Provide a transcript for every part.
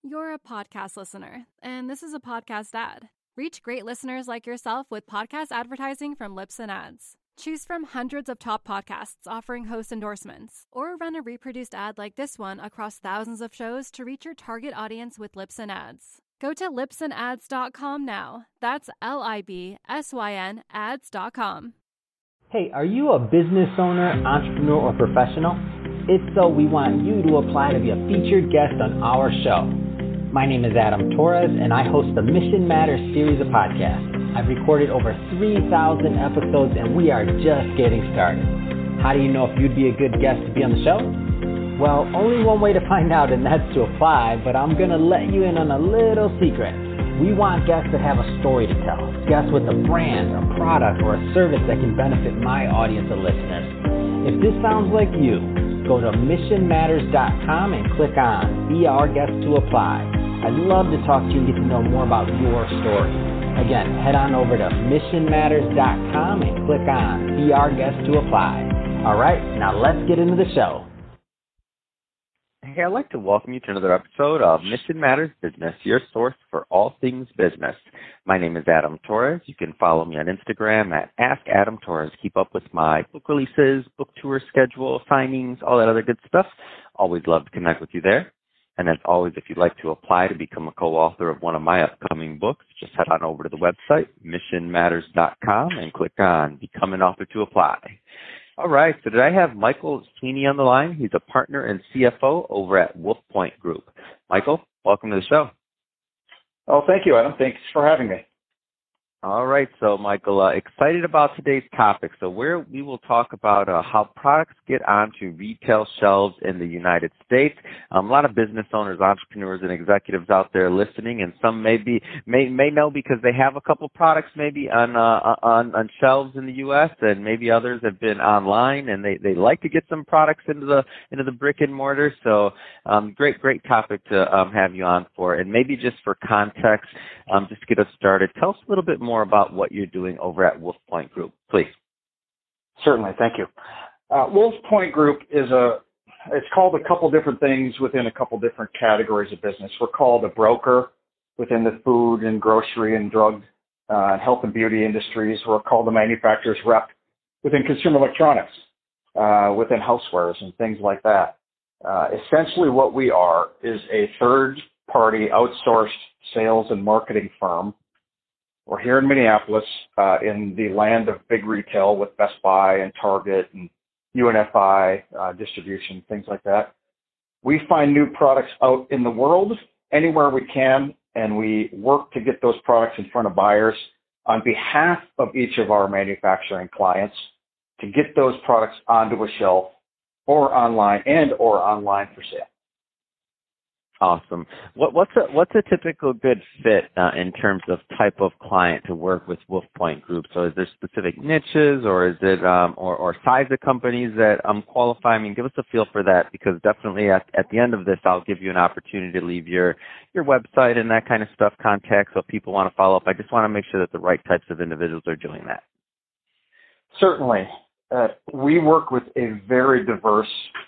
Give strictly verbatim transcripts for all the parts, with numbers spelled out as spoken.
You're a podcast listener, and this is a podcast ad. Reach great listeners like yourself with podcast advertising from Libsyn Ads. Choose from hundreds of top podcasts offering host endorsements, or run a reproduced ad like this one across thousands of shows to reach your target audience with Libsyn Ads. Go to libsyn ads dot com now. That's L I B S Y N ads dot com. Hey, are you a business owner, entrepreneur, or professional? If so, we want you to apply to be a featured guest on our show. My name is Adam Torres, and I host the Mission Matters series of podcasts. I've recorded over three thousand episodes, and we are just getting started. How do you know if you'd be a good guest to be on the show? Well, only one way to find out, and that's to apply, but I'm going to let you in on a little secret. We want guests that have a story to tell, guests with a brand, a product, or a service that can benefit my audience of listeners. If this sounds like you, go to mission matters dot com and click on Be Our Guest to apply. I'd love to talk to you and get to know more about your story. Again, head on over to mission matters dot com and click on Be Our Guest to apply. All right, now let's get into the show. Hey, I'd like to welcome you to another episode of Mission Matters Business, your source for all things business. My name is Adam Torres. You can follow me on Instagram at Ask Adam Torres. Keep up with my book releases, book tour schedule, signings, all that other good stuff. Always love to connect with you there. And as always, if you'd like to apply to become a co-author of one of my upcoming books, just head on over to the website, mission matters dot com, and click on Become an Author to apply. All right, so today I have Michael Sweeney on the line. He's a partner and C F O over at Wolf Point Group. Michael, welcome to the show. Oh, thank you, Adam. Thanks for having me. All right, so Michael, uh, excited about today's topic. So where we will talk about uh, how products get onto retail shelves in the United States. Um, a lot of business owners, entrepreneurs, and executives out there listening, and some may be may may know because they have a couple products maybe on uh, on on shelves in the U S, and maybe others have been online and they, they like to get some products into the into the brick and mortar. So um, great great topic to um, have you on for, and maybe just for context, um, just to get us started, tell us a little bit more about what you're doing over at Wolf Point Group, please. Certainly, thank you. Uh, Wolf Point Group is a, it's called a couple different things within a couple different categories of business. We're called a broker within the food and grocery and drug, uh, health and beauty industries. We're called the manufacturer's rep within consumer electronics, uh, within housewares and things like that. Uh, essentially what we are is a third-party outsourced sales and marketing firm. We're here in Minneapolis, uh, in the land of big retail with Best Buy and Target and U N F I uh, distribution, things like that. We find new products out in the world anywhere we can, and we work to get those products in front of buyers on behalf of each of our manufacturing clients to get those products onto a shelf or online and or online for sale. Awesome. What, what's a what's a typical good fit uh, in terms of type of client to work with Wolf Point Group? So, is there specific niches, or is it um, or or size of companies that um qualify? I mean, give us a feel for that, because definitely at, at the end of this, I'll give you an opportunity to leave your your website and that kind of stuff, contact, so if people want to follow up. I just want to make sure that the right types of individuals are doing that. Certainly, uh, we work with a very diverse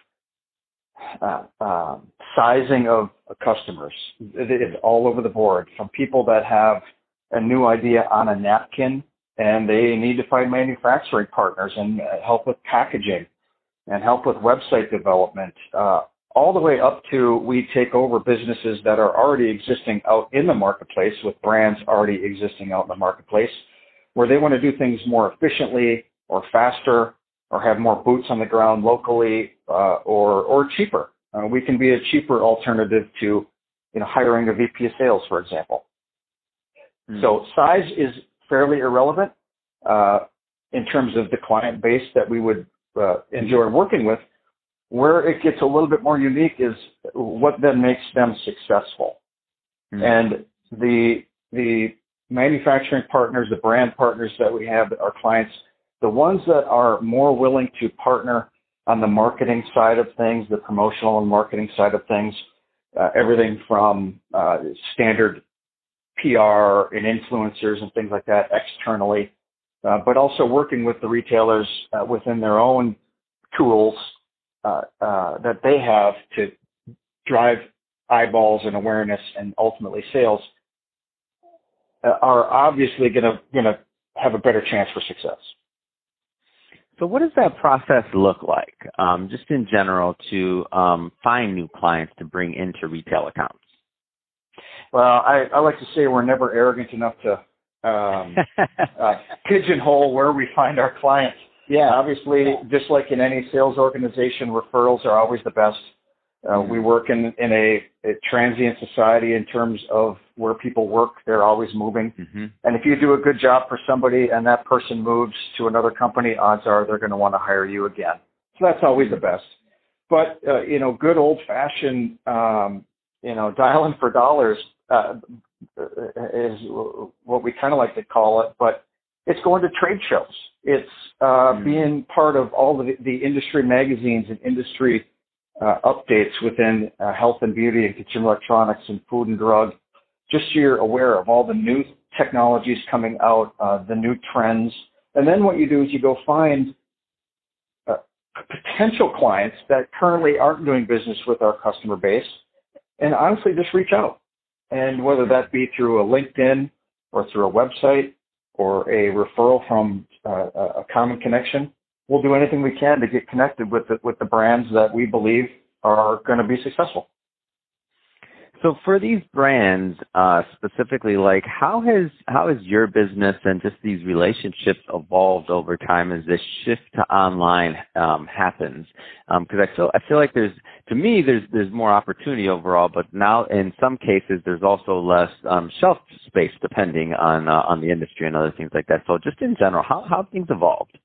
Uh, uh, sizing of uh, customers. It is all over the board, from people that have a new idea on a napkin and they need to find manufacturing partners and uh, help with packaging and help with website development, uh, all the way up to we take over businesses that are already existing out in the marketplace, with brands already existing out in the marketplace, where they want to do things more efficiently or faster, or have more boots on the ground locally, uh, or or cheaper. Uh, we can be a cheaper alternative to, you know, hiring a V P of sales, for example. Mm. So size is fairly irrelevant uh, in terms of the client base that we would uh, enjoy working with. Where it gets a little bit more unique is what then makes them successful. Mm. And the the manufacturing partners, the brand partners that we have, our clients, the ones that are more willing to partner on the marketing side of things, the promotional and marketing side of things, uh, everything from uh, standard P R and influencers and things like that externally, uh, but also working with the retailers uh, within their own tools uh, uh, that they have to drive eyeballs and awareness and ultimately sales, uh, are obviously going to going to have a better chance for success. So what does that process look like, um, just in general, to um, find new clients to bring into retail accounts? Well, I, I like to say we're never arrogant enough to um, uh, pigeonhole where we find our clients. Yeah, obviously, just like in any sales organization, referrals are always the best. Uh, mm-hmm. We work in, in a, a transient society in terms of where people work. They're always moving. Mm-hmm. And if you do a good job for somebody and that person moves to another company, odds are they're going to want to hire you again. So that's always the best. But, uh, you know, good old-fashioned, um, you know, dialing for dollars uh, is what we kind of like to call it. But it's going to trade shows. It's uh, mm-hmm. being part of all of the, the industry magazines and industry Uh, updates within uh, health and beauty and consumer electronics and food and drug, just so you're aware of all the new technologies coming out, uh, the new trends. And then what you do is you go find uh, potential clients that currently aren't doing business with our customer base and honestly just reach out. And whether that be through a LinkedIn or through a website or a referral from uh, a common connection, we'll do anything we can to get connected with the, with the brands that we believe are going to be successful. So for these brands uh, specifically, like how has how has your business and just these relationships evolved over time as this shift to online um, happens? Because um, I feel I feel like there's to me there's there's more opportunity overall, but now in some cases there's also less um, shelf space depending on uh, on the industry and other things like that. So just in general, how how have things evolved?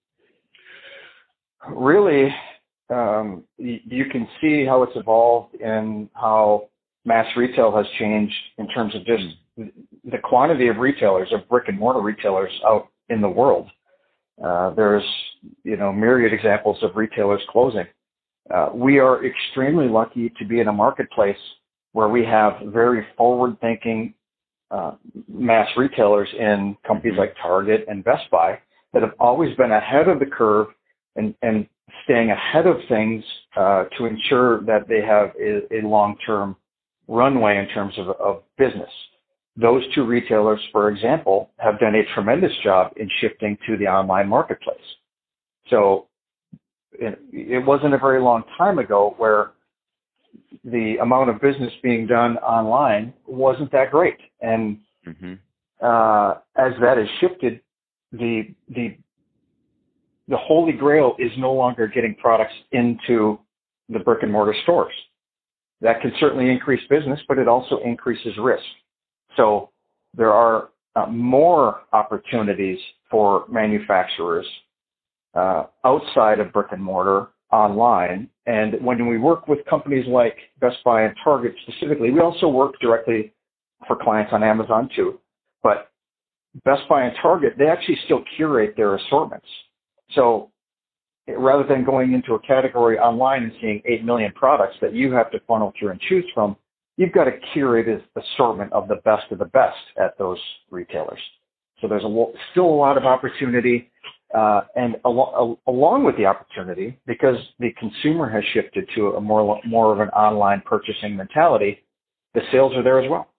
Really, um, y- you can see how it's evolved and how mass retail has changed in terms of just the quantity of retailers, of brick and mortar retailers out in the world. Uh, there's, you know, myriad examples of retailers closing. Uh, we are extremely lucky to be in a marketplace where we have very forward-thinking uh, mass retailers in companies like Target and Best Buy that have always been ahead of the curve and, and staying ahead of things uh, to ensure that they have a, a long-term runway in terms of, of business. Those two retailers, for example, have done a tremendous job in shifting to the online marketplace. So it, it wasn't a very long time ago where the amount of business being done online wasn't that great. And mm-hmm. uh, as that has shifted, the the the holy grail is no longer getting products into the brick and mortar stores. That can certainly increase business, but it also increases risk. So there are uh, more opportunities for manufacturers uh, outside of brick and mortar online. And when we work with companies like Best Buy and Target specifically, we also work directly for clients on Amazon too. But Best Buy and Target, they actually still curate their assortments. So rather than going into a category online and seeing eight million products that you have to funnel through and choose from, you've got a curated assortment of the best of the best at those retailers. So there's a, still a lot of opportunity. Uh, and al- along with the opportunity, because the consumer has shifted to a more, more of an online purchasing mentality, the sales are there as well.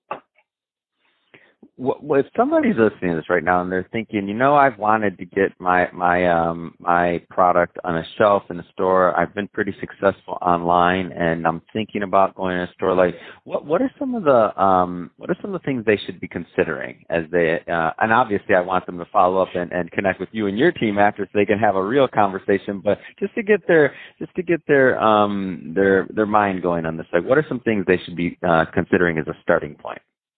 Well, if somebody's listening to this right now and they're thinking, you know, I've wanted to get my my um, my product on a shelf in a store. I've been pretty successful online, and I'm thinking about going to a store. Like, what what are some of the um, what are some of the things they should be considering as they? Uh, and obviously, I want them to follow up and, and connect with you and your team after, so they can have a real conversation. But just to get their just to get their um, their their mind going on this, like, what are some things they should be uh, considering as a starting point?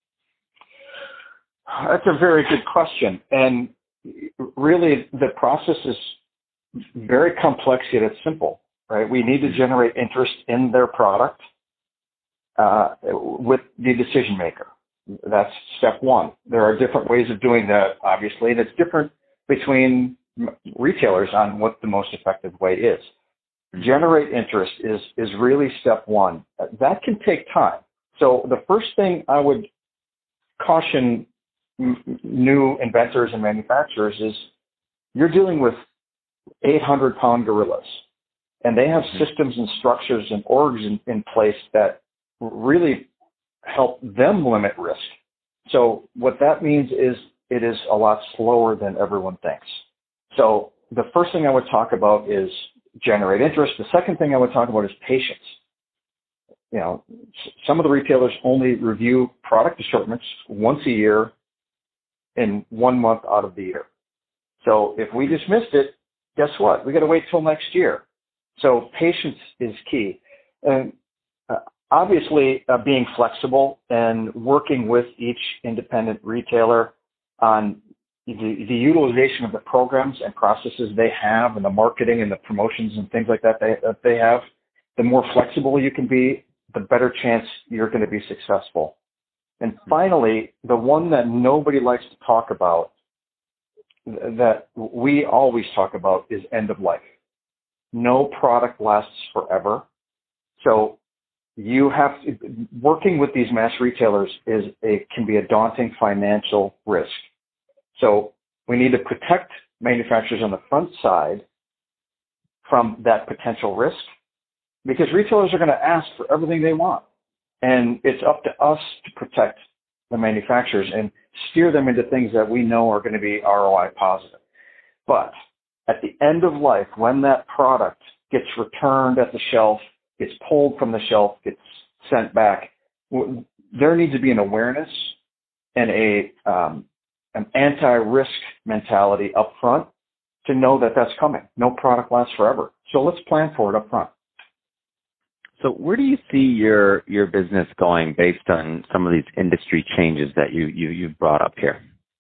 That's a very good question. And really, the process is very complex, yet it's simple, right? We need to generate interest in their product uh, with the decision maker. That's step one. There are different ways of doing that, obviously, and it's different between retailers on what the most effective way is. Generate interest is, is really step one. That can take time. So the first thing I would caution new inventors and manufacturers is you're dealing with eight hundred pound gorillas, and they have mm-hmm. systems and structures and orgs in, in place that really help them limit risk. So what that means is it is a lot slower than everyone thinks. So the first thing I would talk about is generate interest. The second thing I would talk about is patience. You know, some of the retailers only review product assortments once a year in one month out of the year. So if we dismissed it, guess what? We got to wait till next year. So patience is key. And uh, obviously uh, being flexible and working with each independent retailer on the, the utilization of the programs and processes they have and the marketing and the promotions and things like that they, that they have, the more flexible you can be, the better chance you're going to be successful. And finally, the one that nobody likes to talk about, that we always talk about, is end of life. No product lasts forever. So you have to, working with these mass retailers is a, can be a daunting financial risk. So we need to protect manufacturers on the front side from that potential risk, because retailers are going to ask for everything they want. And it's up to us to protect the manufacturers and steer them into things that we know are going to be R O I positive. But at the end of life, when that product gets returned at the shelf, gets pulled from the shelf, gets sent back, there needs to be an awareness and a um, an anti-risk mentality up front to know that that's coming. No product lasts forever. So let's plan for it up front. So where do you see your, your business going based on some of these industry changes that you, you, you brought up here?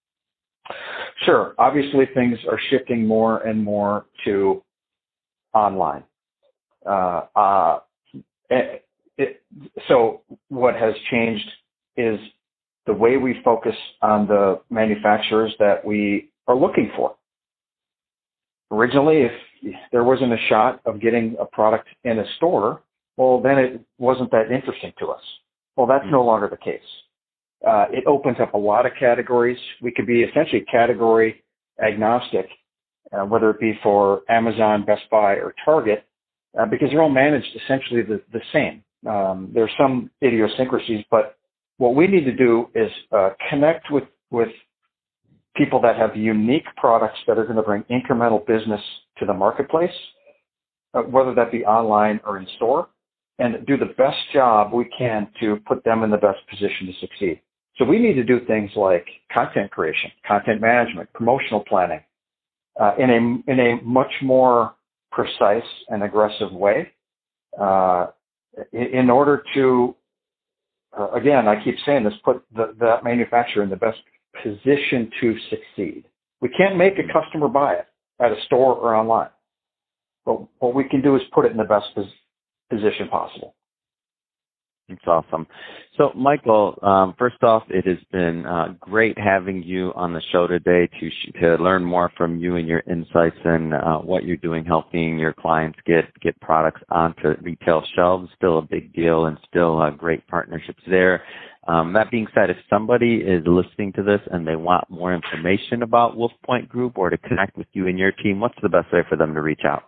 Sure. Obviously, things are shifting more and more to online. Uh, uh, it, it, so what has changed is the way we focus on the manufacturers that we are looking for. Originally, if there wasn't a shot of getting a product in a store, well, then it wasn't that interesting to us. Well, that's no longer the case. Uh, it opens up a lot of categories. We could be essentially category agnostic, uh, whether it be for Amazon, Best Buy, or Target, uh, because they're all managed essentially the, the same. Um, there's some idiosyncrasies, but what we need to do is uh, connect with, with people that have unique products that are going to bring incremental business to the marketplace, uh, whether that be online or in store, and do the best job we can to put them in the best position to succeed. So we need to do things like content creation, content management, promotional planning, uh, in a in a much more precise and aggressive way, uh, in, in order to, uh, again, I keep saying this, put the, that manufacturer in the best position to succeed. We can't make a customer buy it at a store or online, but what we can do is put it in the best position. position possible. It's awesome. So, Michael, um, first off, it has been uh, great having you on the show today to to learn more from you and your insights and uh, what you're doing, helping your clients get get products onto retail shelves. Still a big deal, and still uh, great partnerships there. Um, that being said, if somebody is listening to this and they want more information about Wolf Point Group or to connect with you and your team, what's the best way for them to reach out?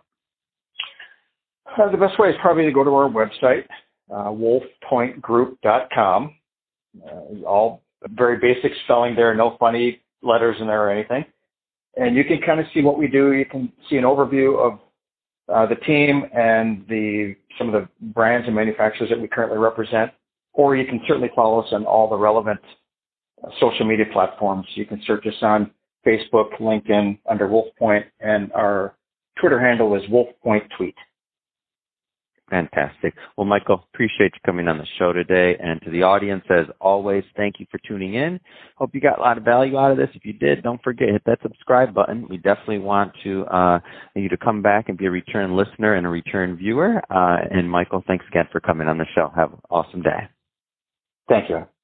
Uh, the best way is probably to go to our website, uh, wolf point group dot com. Uh, all very basic spelling there, no funny letters in there or anything. And you can kind of see what we do. You can see an overview of uh, the team and the some of the brands and manufacturers that we currently represent. Or you can certainly follow us on all the relevant uh, social media platforms. You can search us on Facebook, LinkedIn under Wolf Point, and our Twitter handle is Wolf Point Tweet. Fantastic. Well, Michael, appreciate you coming on the show today. And to the audience, as always, thank you for tuning in. Hope you got a lot of value out of this. If you did, don't forget, hit that subscribe button. We definitely want to uh, you to come back and be a return listener and a return viewer. Uh, and Michael, thanks again for coming on the show. Have an awesome day. Thank you.